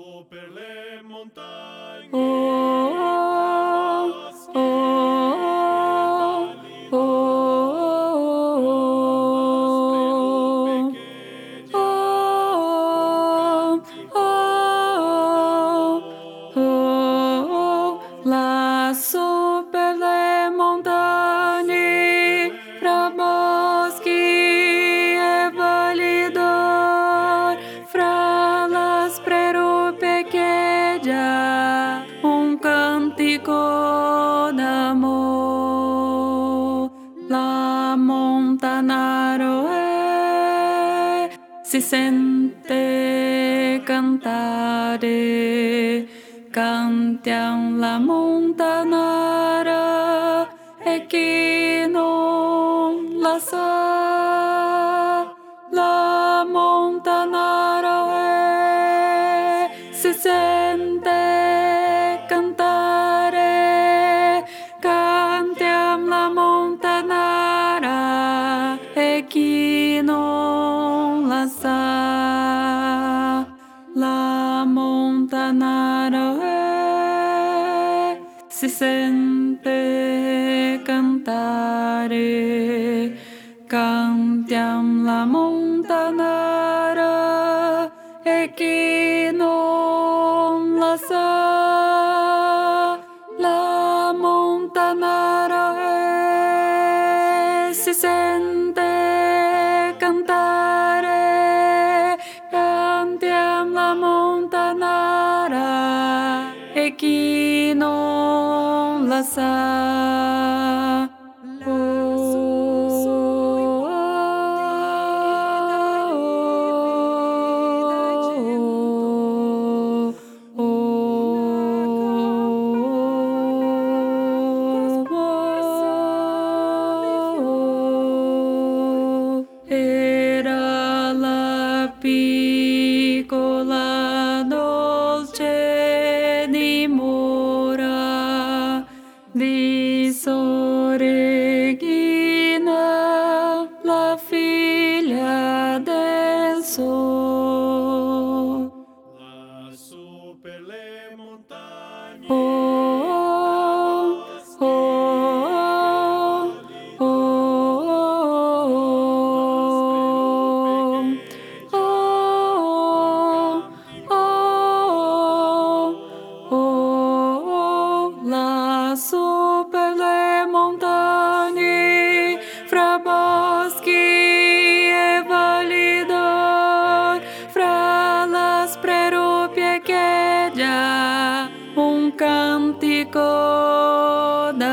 per le montagne, oh, oh, oh, laço per le montagne, fra boschi e valli d'or, fra las prerupe queja, cântico d'amor. La Montanaro si sente cantare, cantiam la Montanara e chi non la sa. La Montanara si sente cantare, cantiam la Montanara e chi non la sa. La Montanara si sente cantare, cantiam la Montanara e chi non la sa. La Montanara si sente cantare, cantiam la Montanara e chi non la sa. Era la piccola dolce dimora di Sor Regina, la figlia del sol. lassù per le montagne, Oh, oh, oh, oh, oh, lassù per le montagne, fra boschi e valli d'or, fra las prerupie queja, cântico